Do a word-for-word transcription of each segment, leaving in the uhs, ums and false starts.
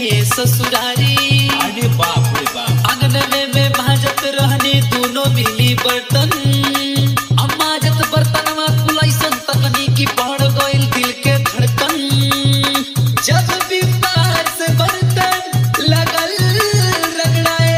ससुरारी। अरे बाप रे बाप। आंगन में भाजत रहने दोनों मिली बर्तन। अम्मा जत बर्तन में कुलाई सन तकनीकी बढ़ गइल दिल के धड़कन। जब भी बाहर से बर्तन लगल रगड़ाए,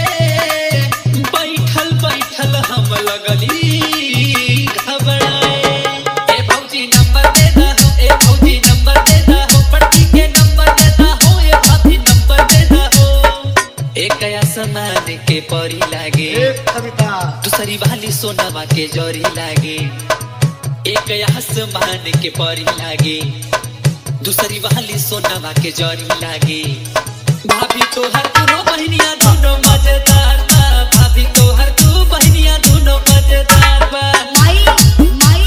बैठल बैठल हम लगली घबराए। ए भौजी नंबर दे दहो, ए भौजी नंबर दे दहो, बड़की के नंबर दे दहो, ए भाभी नंबर दे दहो। एक आसमान के परी लागे, दूसरी वाली सोनावा के जोरी लागे। एक आसमान के परी लागे, दूसरी वाली सोनावा के जोरी लागे। भाभी तो हर दोनों बहनियां दोनों मजेदार बा। भाभी तो हर दो बहनियां दोनों मजेदार बा। माई माई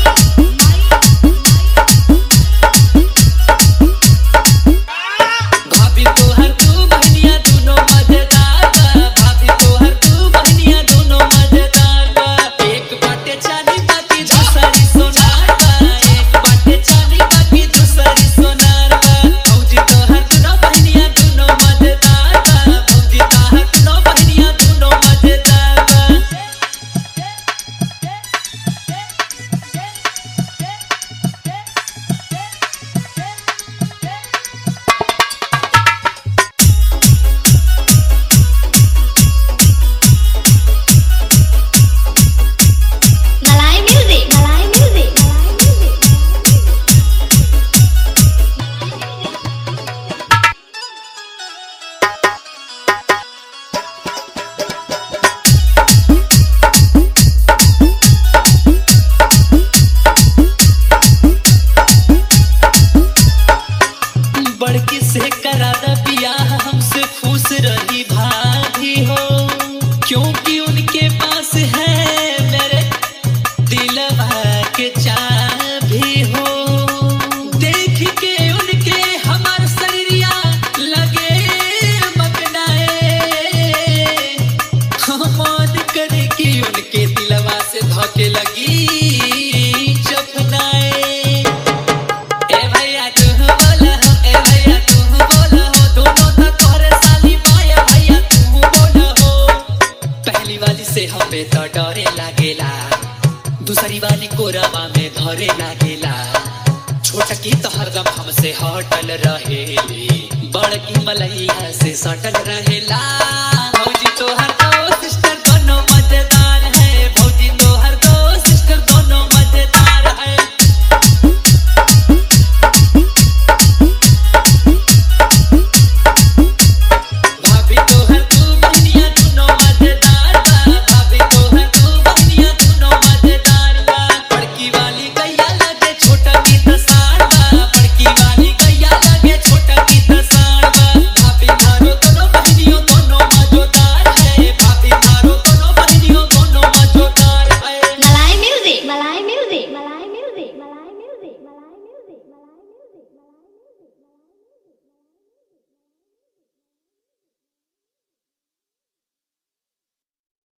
भाभी तो हर दो बहनियां दोनों मजेदार बा। भाभी तो हर दो बहनियां दोनों मजेदार बा। एक बाटे चांदी बाकी दूसरी सोनार बा। एक बाटे चांदी बाकी दूसरी सोनार बा। भौजी तो हर दोनों बहनियां दोनों मजेदार बा। भौजी तो हर दोनों बहनियां दोनों मजेदार बा। मलाई म्यूजिक मलाई म्यूजिक बड़की से करा दा बियाह, हमसे खुश रही भाभी हो। क्योंकि उनके पास है मेरे दिलवा के चाबी हो। देख के उनके हमार शरीरिया लगे मगनाए। मन करे कि उनके दिलवा से धोके लगी चपनाए। ए भैया तू बोला हो, ए भैया तू बोला हो, दोनों तो तोरे साली माया भैया तू बोला हो। पहली वाली से हमें तो डरे लागेला, दूसरी वाली कोरवा में धरे लागेला। छोटकी तो हरदम हमसे हटल रहेली, बड़की मलैया से सटल रहेला। भौजी तो हर